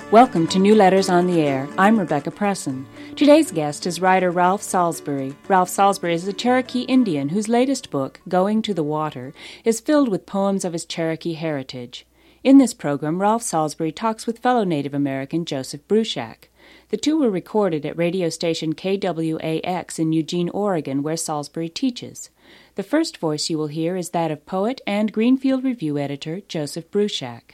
Welcome to New Letters on the Air. I'm Rebecca Presson. Today's guest is writer Ralph Salisbury. Ralph Salisbury is a Cherokee Indian whose latest book, Going to the Water, is filled with poems of his Cherokee heritage. In this program, Ralph Salisbury talks with fellow Native American Joseph Bruchac. The two were recorded at radio station KWAX in Eugene, Oregon, where Salisbury teaches. The first voice you will hear is that of poet and Greenfield Review editor Joseph Bruchac.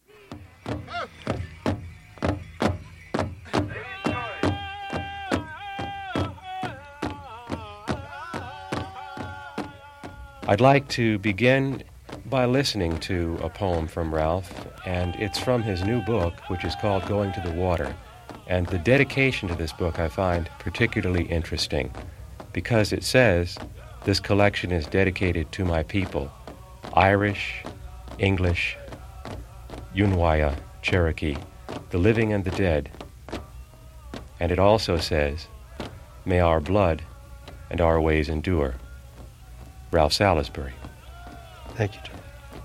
I'd like to begin by listening to a poem from Ralph, and it's from his new book, which is called Going to the Water. And the dedication to this book I find particularly interesting because it says, this collection is dedicated to my people, Irish, English, Yunwaya, Cherokee, the living and the dead. And it also says, may our blood and our ways endure. Ralph Salisbury. Thank you, John.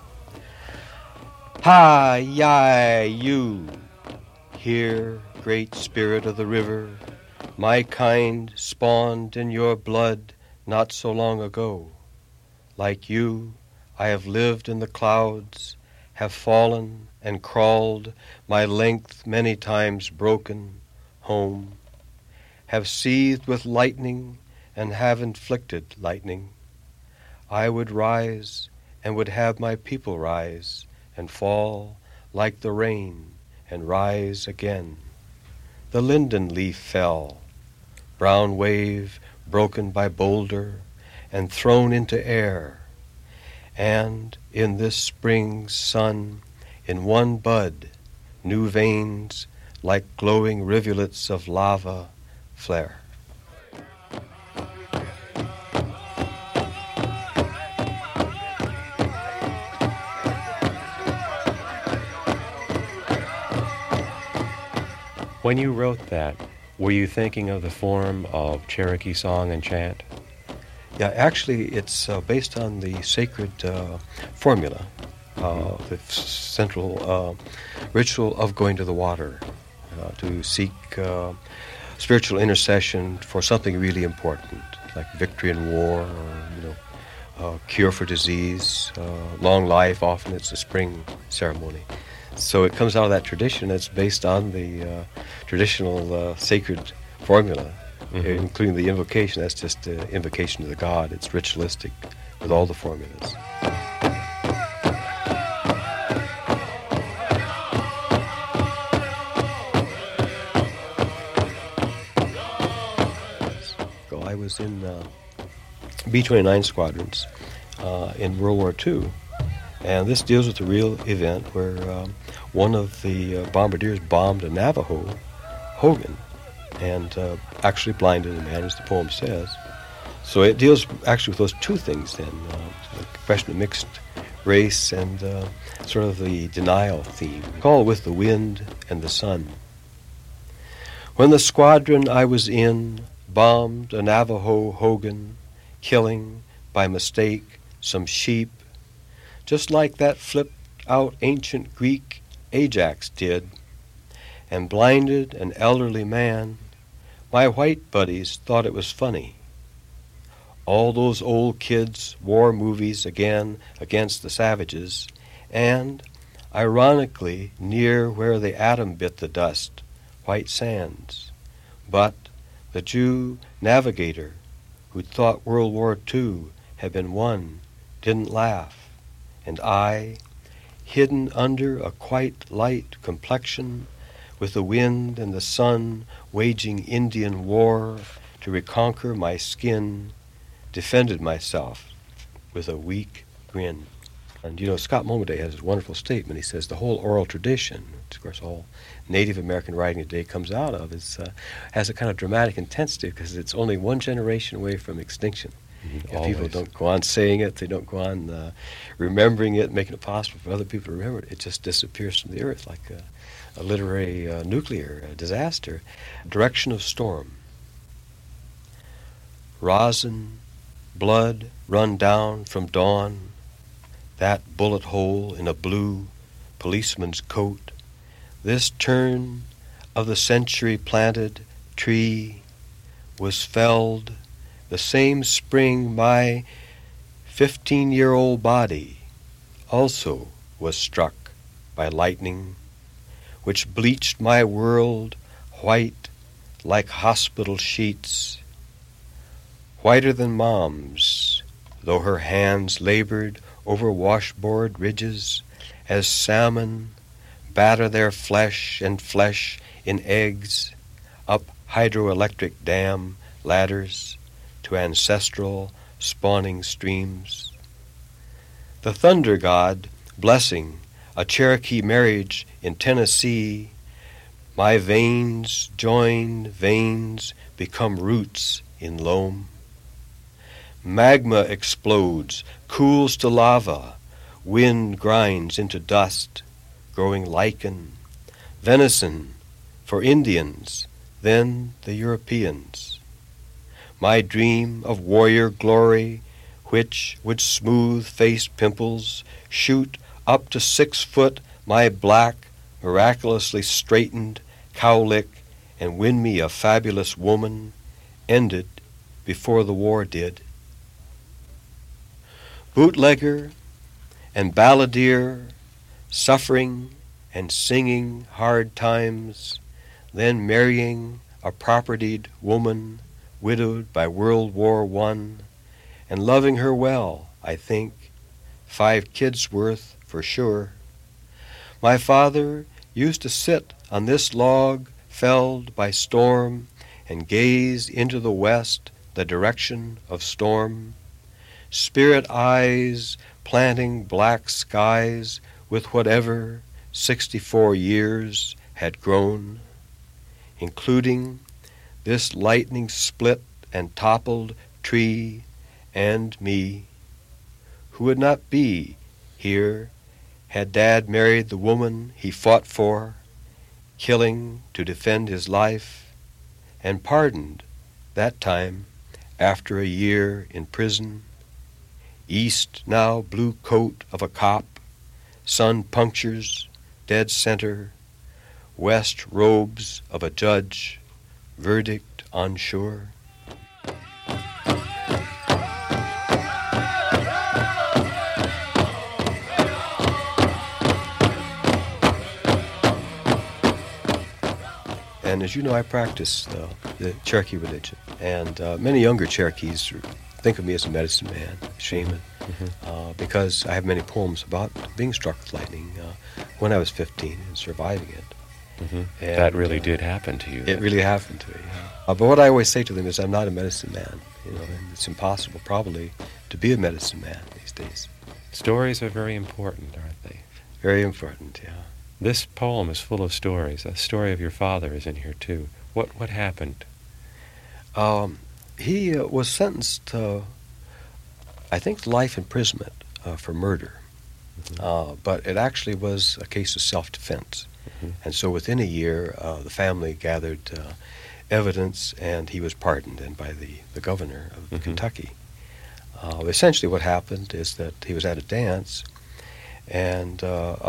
Hi-yi-you, here, great spirit of the river, my kind spawned in your blood not so long ago. Like you, I have lived in the clouds, have fallen and crawled, my length many times broken, home, have seethed with lightning and have inflicted lightning. I would rise and would have my people rise and fall like the rain and rise again. The linden leaf fell, brown wave broken by boulder and thrown into air. And in this spring's sun, in one bud, new veins like glowing rivulets of lava flare. When you wrote that, were you thinking of the form of Cherokee song and chant? Yeah, actually, it's based on the sacred formula, the central ritual of going to the water, to seek spiritual intercession for something really important, like victory in war, or cure for disease, long life. Often it's a spring ceremony. So it comes out of that tradition. It's based on the traditional sacred formula, including the invocation. That's just an invocation to the god. It's ritualistic with all the formulas. So I was in B-29 squadrons in World War II. And this deals with a real event where one of the bombardiers bombed a Navajo, Hogan, and actually blinded a man, as the poem says. So it deals actually with those two things then, the question of mixed race and sort of the denial theme. Call with the wind and the sun. When the squadron I was in bombed a Navajo Hogan, killing by mistake some sheep, just like that flipped-out ancient Greek Ajax did, and blinded an elderly man, my white buddies thought it was funny. All those old kids' war movies again against the savages, and, ironically, near where the atom bit the dust, white sands. But the Jew navigator, who'd thought World War II had been won, didn't laugh. And I, hidden under a quite light complexion, with the wind and the sun waging Indian war to reconquer my skin, defended myself with a weak grin. And Scott Momaday has a wonderful statement. He says the whole oral tradition, which of course all Native American writing today comes out of, has a kind of dramatic intensity because it's only one generation away from extinction. If people don't go on saying it, they don't go on remembering it, making it possible for other people to remember it, it just disappears from the earth like a literary nuclear disaster. Direction of storm. Rosin, blood run down from dawn, that bullet hole in a blue policeman's coat, this turn of the century planted tree was felled the same spring my 15-year-old body also was struck by lightning, which bleached my world white like hospital sheets, whiter than Mom's, though her hands labored over washboard ridges as salmon batter their flesh and flesh in eggs up hydroelectric dam ladders to ancestral spawning streams. The thunder god blessing a Cherokee marriage in Tennessee, my veins join veins become roots in loam. Magma explodes, cools to lava, wind grinds into dust, growing lichen, venison for Indians, then the Europeans. My dream of warrior glory, which would smooth face pimples, shoot up to 6 foot my black, miraculously straightened cowlick, and win me a fabulous woman, ended before the war did. Bootlegger and balladeer, suffering and singing hard times, then marrying a propertied woman, widowed by World War I, and loving her well, I think, 5 kids' worth for sure. My father used to sit on this log felled by storm and gaze into the west, the direction of storm, spirit eyes planting black skies with whatever 64 years had grown, including this lightning split and toppled tree and me, who would not be here had Dad married the woman he fought for, killing to defend his life, and pardoned that time after a year in prison. East now blue coat of a cop, sun punctures, dead center, west robes of a judge, verdict unsure. And as you know, I practice the Cherokee religion, and many younger Cherokees think of me as a medicine man, shaman, because I have many poems about being struck with lightning when I was 15 and surviving it. And, that really did happen to you. It really happened to me. But what I always say to them is I'm not a medicine man, and it's impossible probably to be a medicine man these days. Stories are very important, aren't they? Very important, yeah. This poem is full of stories. A story of your father is in here, too. What happened? He was sentenced to, I think, life imprisonment for murder. But it actually was a case of self-defense. And so within a year, the family gathered evidence, and he was pardoned, and by the governor of Kentucky. Essentially what happened is that he was at a dance, and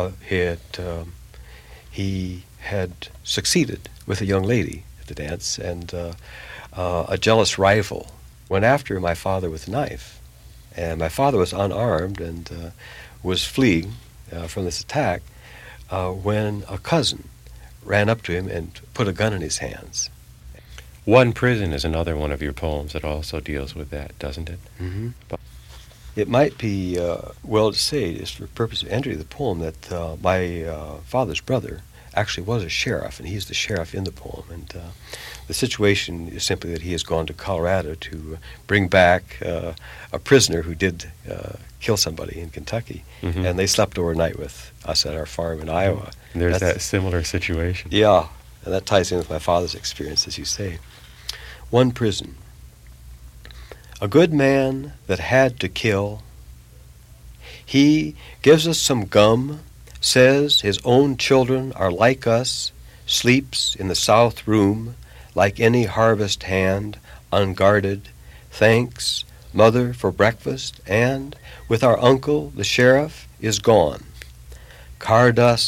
he had succeeded with a young lady at the dance, and a jealous rival went after my father with a knife. And my father was unarmed and was fleeing from this attack when a cousin ran up to him and put a gun in his hands. One Prison is another one of your poems that also deals with that, doesn't it? It might be well to say, just for the purpose of entry of the poem, that my father's brother actually was a sheriff, and he's the sheriff in the poem. And the situation is simply that he has gone to Colorado to bring back a prisoner who did kill somebody in Kentucky. And they slept overnight with us at our farm in Iowa. And there's that similar situation. Yeah, and that ties in with my father's experience, as you say. One Prison. A good man that had to kill. He gives us some gum, says his own children are like us, sleeps in the south room like any harvest hand, unguarded, thanks mother for breakfast, and with our uncle, the sheriff, is gone. Car dust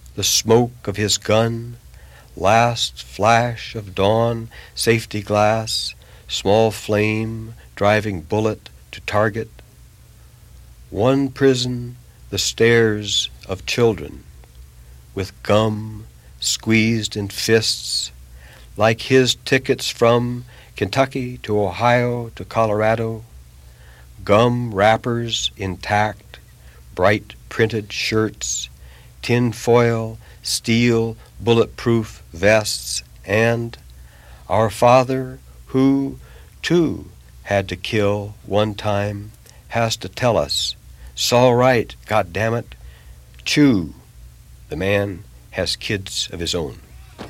the smoke of his gun, last flash of dawn, safety glass, small flame, driving bullet to target. One prison, the stairs of children, with gum squeezed in fists, like his tickets from Kentucky to Ohio to Colorado, gum wrappers intact, bright printed shirts, tin foil, steel, bulletproof vests, and our father, who, too, had to kill one time, has to tell us, "'S'all right, goddammit, chew. The man has kids of his own."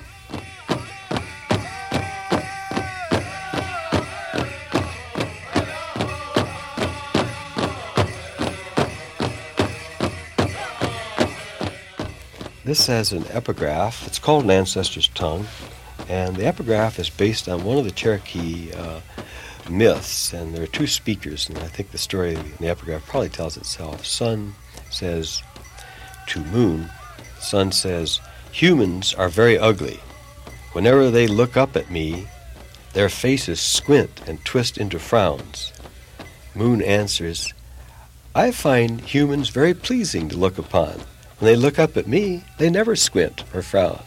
This has an epigraph. It's called An Ancestor's Tongue, and the epigraph is based on one of the Cherokee myths, and there are two speakers, and I think the story in the epigraph probably tells itself. Sun says to Moon, Sun says, "Humans are very ugly. Whenever they look up at me, their faces squint and twist into frowns." Moon answers, "I find humans very pleasing to look upon. When they look up at me, they never squint or frown."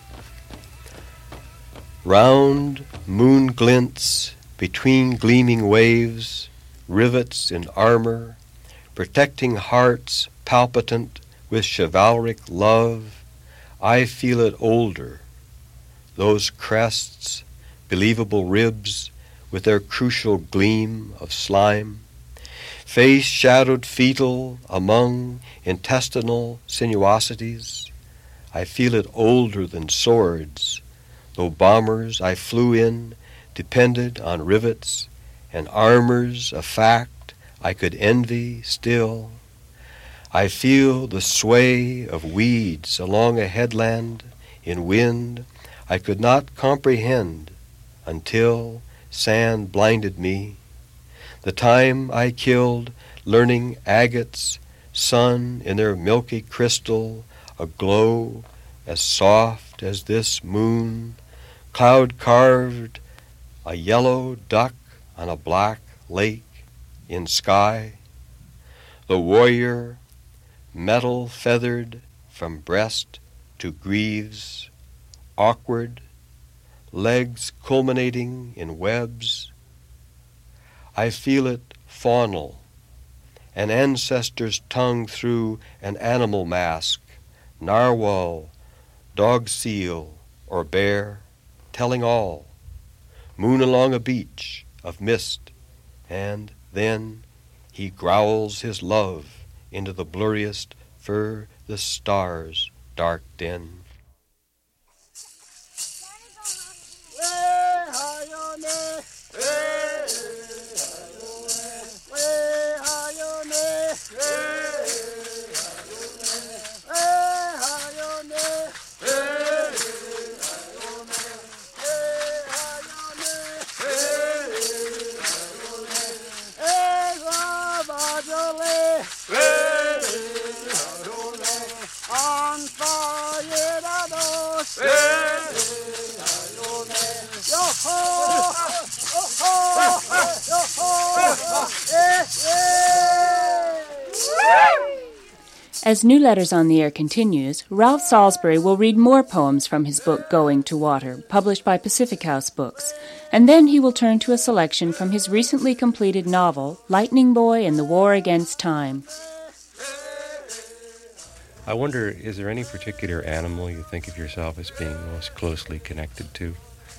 Round moon glints between gleaming waves, rivets in armor, protecting hearts palpitant with chivalric love. I feel it older. Those crests, believable ribs with their crucial gleam of slime, face shadowed fetal among intestinal sinuosities. I feel it older than swords, though bombers I flew in depended on rivets, and armors a fact I could envy still. I feel the sway of weeds along a headland in wind I could not comprehend until sand blinded me. The time I killed, learning agates, sun in their milky crystal, a glow as soft as this moon, cloud-carved, a yellow duck on a black lake in sky. The warrior, metal-feathered from breast to greaves, awkward, legs culminating in webs. I feel it faunal, an ancestor's tongue through an animal mask, narwhal, dog seal, or bear, telling all. Moon along a beach of mist, and then he growls his love into the blurriest furthest stars' dark den. As New Letters on the Air continues, Ralph Salisbury will read more poems from his book Going to Water, published by Pacific House Books, and then he will turn to a selection from his recently completed novel, Lightning Boy and the War Against Time. I wonder, is there any particular animal you think of yourself as being most closely connected to?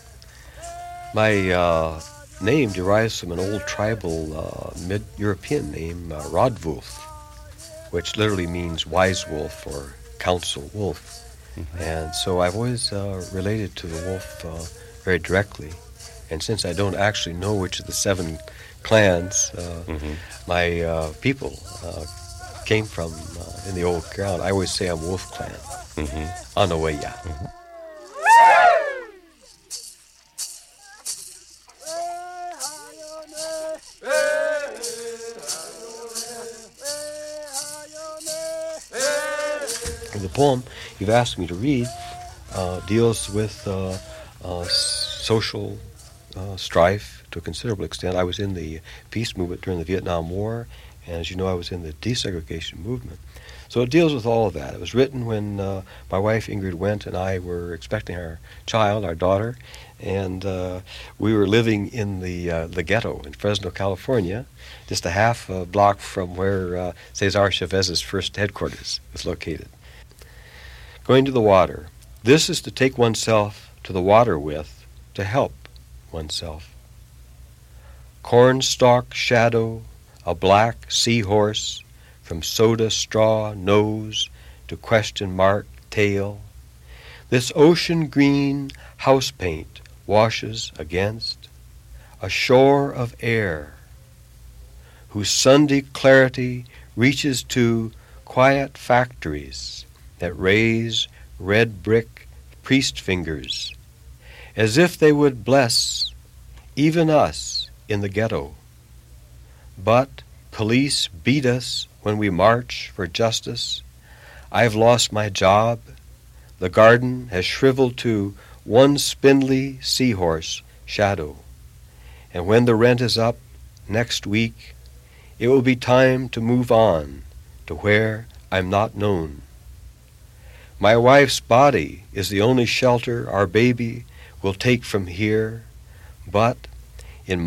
My name derives from an old tribal mid-European name, Rodwulf, which literally means wise wolf or council wolf. Mm-hmm. And so I've always related to the wolf very directly. And since I don't actually know which of the 7 clans my people came from in the old ground, I always say I'm Wolf Clan. Mm-hmm. On the way, yeah. Mm-hmm. The poem you've asked me to read deals with social strife to a considerable extent. I was in the peace movement during the Vietnam War, and as you know, I was in the desegregation movement. So it deals with all of that. It was written when my wife Ingrid Wendt and I were expecting our child, our daughter, and we were living in the ghetto in Fresno, California, just a half block from where Cesar Chavez's first headquarters was located. Going to the water. This is to take oneself to the water with, to help oneself. Cornstalk shadow, a black seahorse, from soda straw nose to question mark tail. This ocean green house paint washes against a shore of air, whose Sunday clarity reaches to quiet factories that raise red brick priest fingers, as if they would bless even us in the ghetto. But police beat us when we march for justice. I've lost my job. The garden has shriveled to one spindly seahorse shadow. And when the rent is up next week, it will be time to move on to where I'm not known. My wife's body is the only shelter our baby will take from here, but in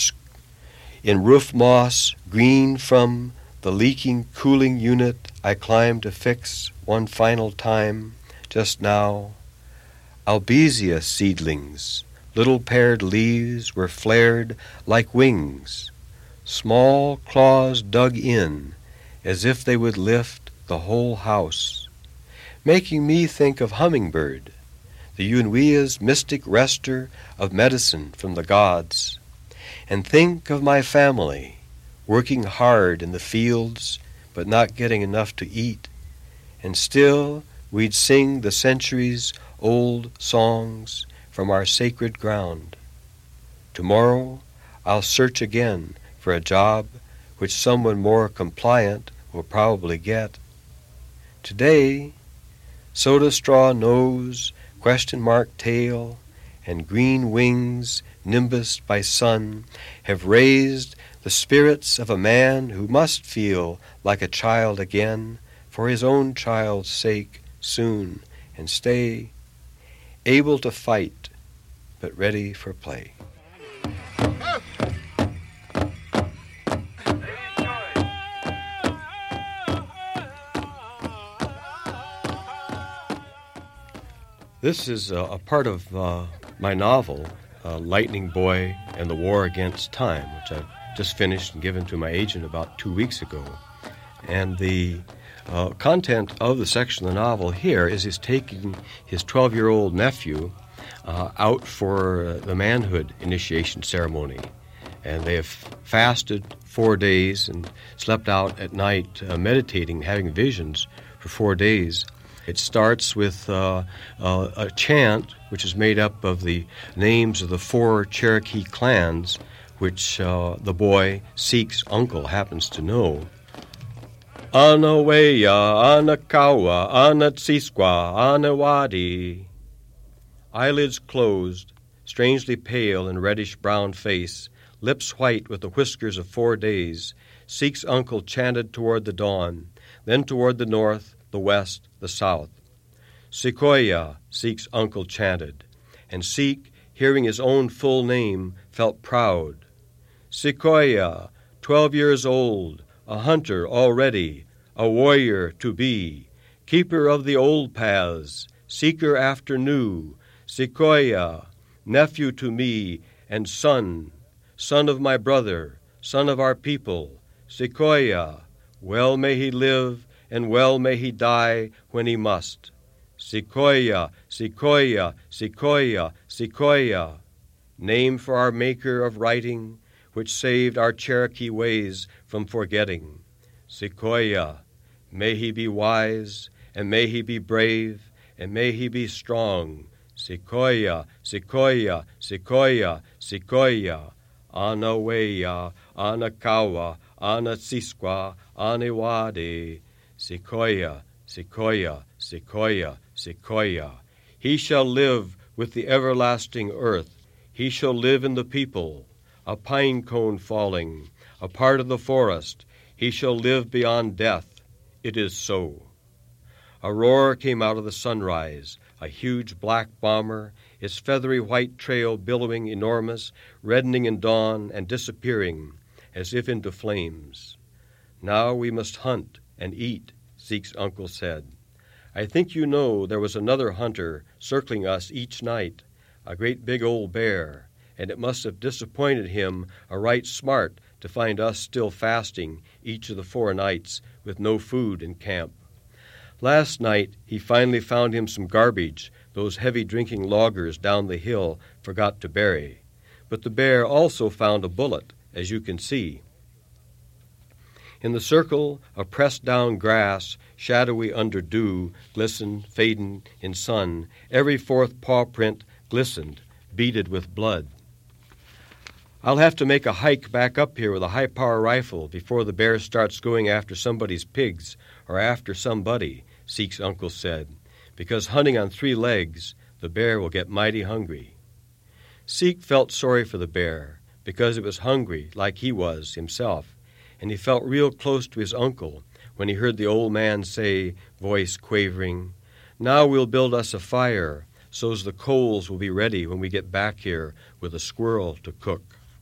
roof moss green from the leaking cooling unit I climbed to fix one final time just now, albizia seedlings, little paired leaves were flared like wings, small claws dug in as if they would lift the whole house, making me think of hummingbird, the Yunwia's mystic wrester of medicine from the gods, and think of my family, working hard in the fields but not getting enough to eat, and still we'd sing the centuries-old songs from our sacred ground. Tomorrow I'll search again for a job which someone more compliant will probably get. Today, soda straw nose, question mark tail, and green wings nimbused by sun have raised the spirits of a man who must feel like a child again for his own child's sake soon, and stay able to fight but ready for play. This is a part of my novel, Lightning Boy and the War Against Time, which I've just finished and given to my agent about 2 weeks ago. And the content of the section of the novel here is he's taking his 12-year-old nephew out for the manhood initiation ceremony. And they have fasted 4 days and slept out at night meditating, having visions for 4 days. It starts with a chant which is made up of the names of the 4 Cherokee clans, which the boy, Seek's uncle, happens to know. Anaweya, Anakawa, Anatsisqua, Anawadi. Eyelids closed, strangely pale and reddish-brown face, lips white with the whiskers of 4 days, Seek's uncle chanted toward the dawn, then toward the north, the west, the south. Sequoia, Seek's uncle chanted, and Seek, hearing his own full name, felt proud. Sequoia, 12 years old, a hunter already, a warrior to be, keeper of the old paths, seeker after new, Sequoia, nephew to me and son, son of my brother, son of our people, Sequoia, well may he live and well may he die when he must. Sequoia, Sequoia, Sequoia, Sequoia, name for our maker of writing, which saved our Cherokee ways from forgetting. Sequoia, may he be wise, and may he be brave, and may he be strong. Sequoia, Sequoia, Sequoia, Sequoia, Anaweya, Anakawa, Anatsisqua, Anewade. Sequoia, Sequoia, sequoia, sequoia. He shall live with the everlasting earth. He shall live in the people. A pine cone falling, a part of the forest. He shall live beyond death. It is so. A roar came out of the sunrise, a huge black bomber, its feathery white trail billowing enormous, reddening in dawn and disappearing, as if into flames. Now we must hunt and eat, Zeke's uncle said. I think you know there was another hunter circling us each night, a great big old bear, and it must have disappointed him a right smart to find us still fasting each of the 4 nights with no food in camp. Last night he finally found him some garbage those heavy-drinking loggers down the hill forgot to bury. But the bear also found a bullet, as you can see. In the circle of pressed-down grass, shadowy under dew, glistened, fading in sun, every 4th paw print glistened, beaded with blood. I'll have to make a hike back up here with a high-power rifle before the bear starts going after somebody's pigs or after somebody, Zeke's uncle said, because hunting on 3 legs, the bear will get mighty hungry. Zeke felt sorry for the bear because it was hungry like he was himself, and he felt real close to his uncle when he heard the old man say, voice quavering, "Now we'll build us a fire so's the coals will be ready when we get back here with a squirrel to cook."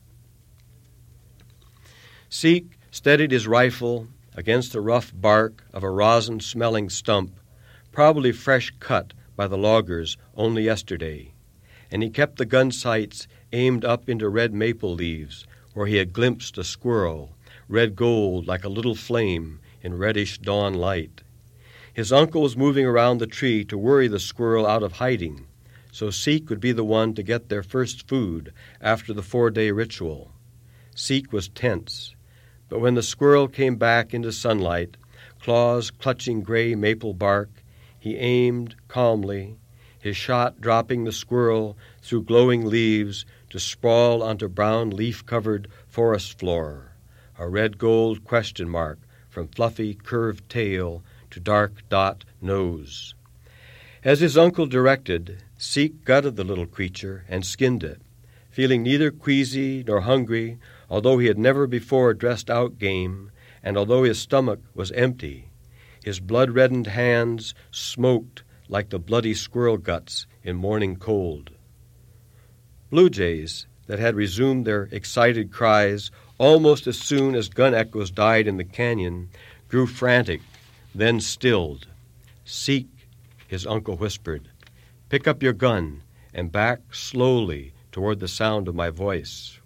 Zeke steadied his rifle against the rough bark of a rosin-smelling stump, probably fresh cut by the loggers only yesterday, and he kept the gun sights aimed up into red maple leaves where he had glimpsed a squirrel, red gold like a little flame in reddish dawn light. His uncle was moving around the tree to worry the squirrel out of hiding, so Zeke would be the one to get their first food after the 4-day ritual. Zeke was tense, but when the squirrel came back into sunlight, claws clutching gray maple bark, he aimed calmly, his shot dropping the squirrel through glowing leaves to sprawl onto brown leaf-covered forest floor, a red-gold question mark from fluffy curved tail to dark dot nose. As his uncle directed, Zeke gutted the little creature and skinned it, feeling neither queasy nor hungry, although he had never before dressed out game, and although his stomach was empty. His blood-reddened hands smoked like the bloody squirrel guts in morning cold. Blue jays that had resumed their excited cries almost as soon as gun echoes died in the canyon grew frantic, then stilled. "Zeke," his uncle whispered, "pick up your gun and back slowly toward the sound of my voice."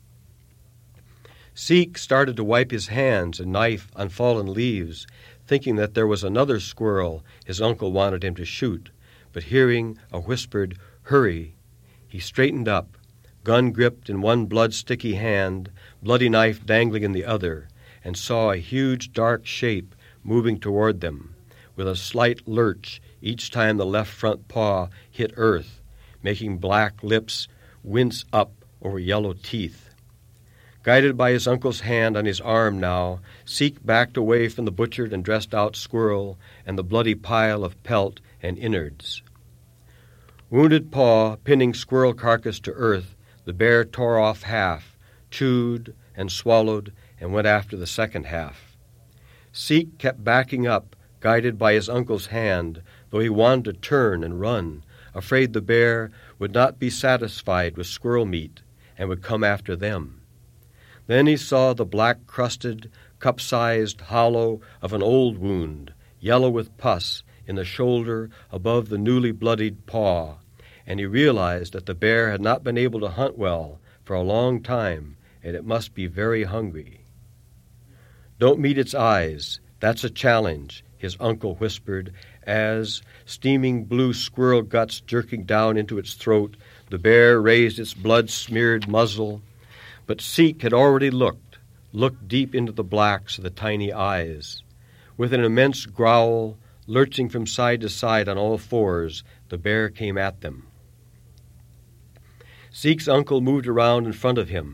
Zeke started to wipe his hands and knife on fallen leaves, thinking that there was another squirrel his uncle wanted him to shoot, but hearing a whispered, "Hurry," he straightened up, gun gripped in one blood-sticky hand, bloody knife dangling in the other, and saw a huge dark shape moving toward them, with a slight lurch each time the left front paw hit earth, making black lips wince up over yellow teeth. Guided by his uncle's hand on his arm now, Zeke backed away from the butchered and dressed-out squirrel and the bloody pile of pelt and innards. Wounded paw pinning squirrel carcass to earth, the bear tore off half, chewed and swallowed, and went after the second half. Zeke kept backing up, guided by his uncle's hand, though he wanted to turn and run, afraid the bear would not be satisfied with squirrel meat and would come after them. Then he saw the black-crusted, cup-sized hollow of an old wound, yellow with pus, in the shoulder above the newly bloodied paw, and he realized that the bear had not been able to hunt well for a long time, and it must be very hungry. "Don't meet its eyes. That's a challenge," his uncle whispered, as, steaming blue squirrel guts jerking down into its throat, the bear raised its blood-smeared muzzle. But Zeke had already looked deep into the blacks of the tiny eyes. With an immense growl, lurching from side to side on all fours, the bear came at them. Zeke's uncle moved around in front of him,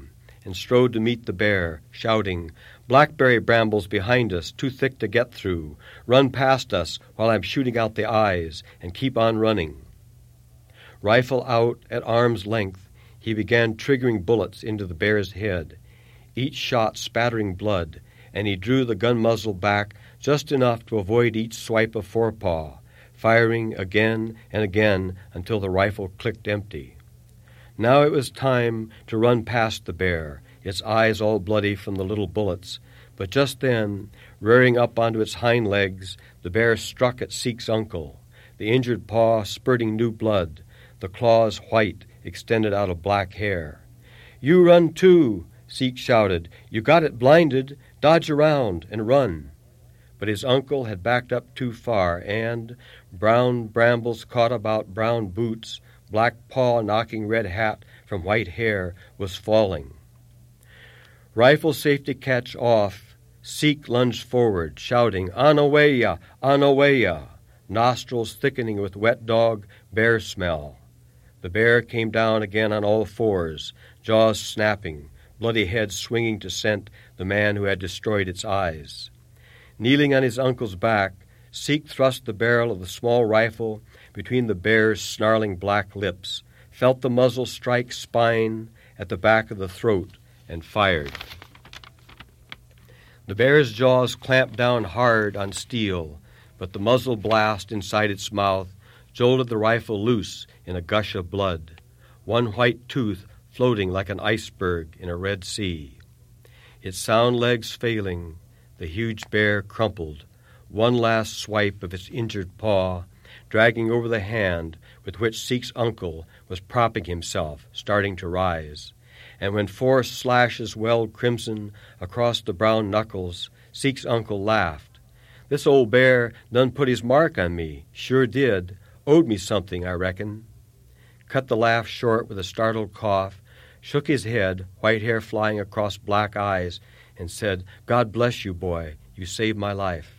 and strode to meet the bear, shouting, "Blackberry brambles behind us, too thick to get through. Run past us while I'm shooting out the eyes, and keep on running." Rifle out at arm's length, he began triggering bullets into the bear's head, each shot spattering blood, and he drew the gun muzzle back just enough to avoid each swipe of forepaw, firing again and again until the rifle clicked empty. Now it was time to run past the bear, its eyes all bloody from the little bullets, but just then, rearing up onto its hind legs, the bear struck at Seek's uncle, the injured paw spurting new blood, the claws white, extended out of black hair. "You run too," Seek shouted. "You got it blinded. Dodge around and run." But his uncle had backed up too far, and, brown brambles caught about brown boots, black paw knocking red hat from white hair, was falling. Rifle safety catch off, Seek lunged forward, shouting, "Anaweya! Anaweya!" nostrils thickening with wet dog, bear smell. The bear came down again on all fours, jaws snapping, bloody head swinging to scent the man who had destroyed its eyes. Kneeling on his uncle's back, Seek thrust the barrel of the small rifle between the bear's snarling black lips, felt the muzzle strike spine at the back of the throat, and fired. The bear's jaws clamped down hard on steel, but the muzzle blast inside its mouth jolted the rifle loose in a gush of blood, one white tooth floating like an iceberg in a red sea. Its sound legs failing, the huge bear crumpled, one last swipe of its injured paw, dragging over the hand with which Seek's uncle was propping himself, starting to rise. And when 4 slashes welled crimson across the brown knuckles, Seek's uncle laughed. "This old bear done put his mark on me, sure did. Owed me something, I reckon." Cut the laugh short with a startled cough, shook his head, white hair flying across black eyes, and said, "God bless you, boy. You saved my life."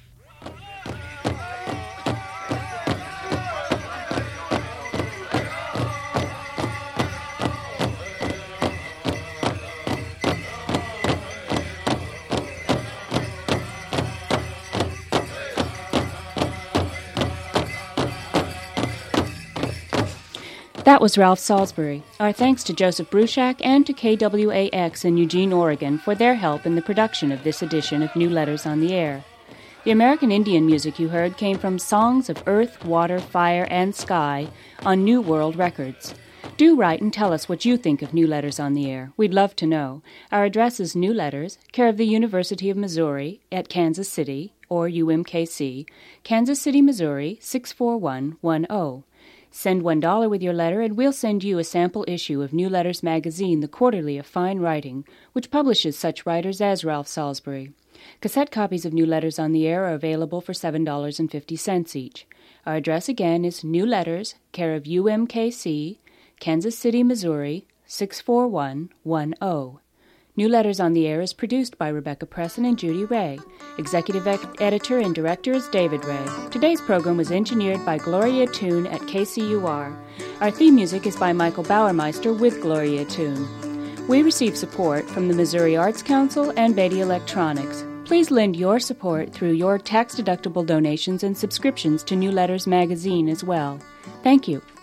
That was Ralph Salisbury. Our thanks to Joseph Bruchac and to KWAX in Eugene, Oregon for their help in the production of this edition of New Letters on the Air. The American Indian music you heard came from Songs of Earth, Water, Fire, and Sky on New World Records. Do write and tell us what you think of New Letters on the Air. We'd love to know. Our address is New Letters, care of the University of Missouri at Kansas City, or UMKC, Kansas City, Missouri, 64110. Send $1 with your letter, and we'll send you a sample issue of New Letters magazine, the quarterly of fine writing, which publishes such writers as Ralph Salisbury. Cassette copies of New Letters on the Air are available for $7.50 each. Our address again is New Letters, care of UMKC, Kansas City, Missouri, 64110. New Letters on the Air is produced by Rebecca Presson and Judy Ray. Executive editor and director is David Ray. Today's program was engineered by Gloria Toon at KCUR. Our theme music is by Michael Bauermeister with Gloria Toon. We receive support from the Missouri Arts Council and Beatty Electronics. Please lend your support through your tax-deductible donations and subscriptions to New Letters magazine as well. Thank you.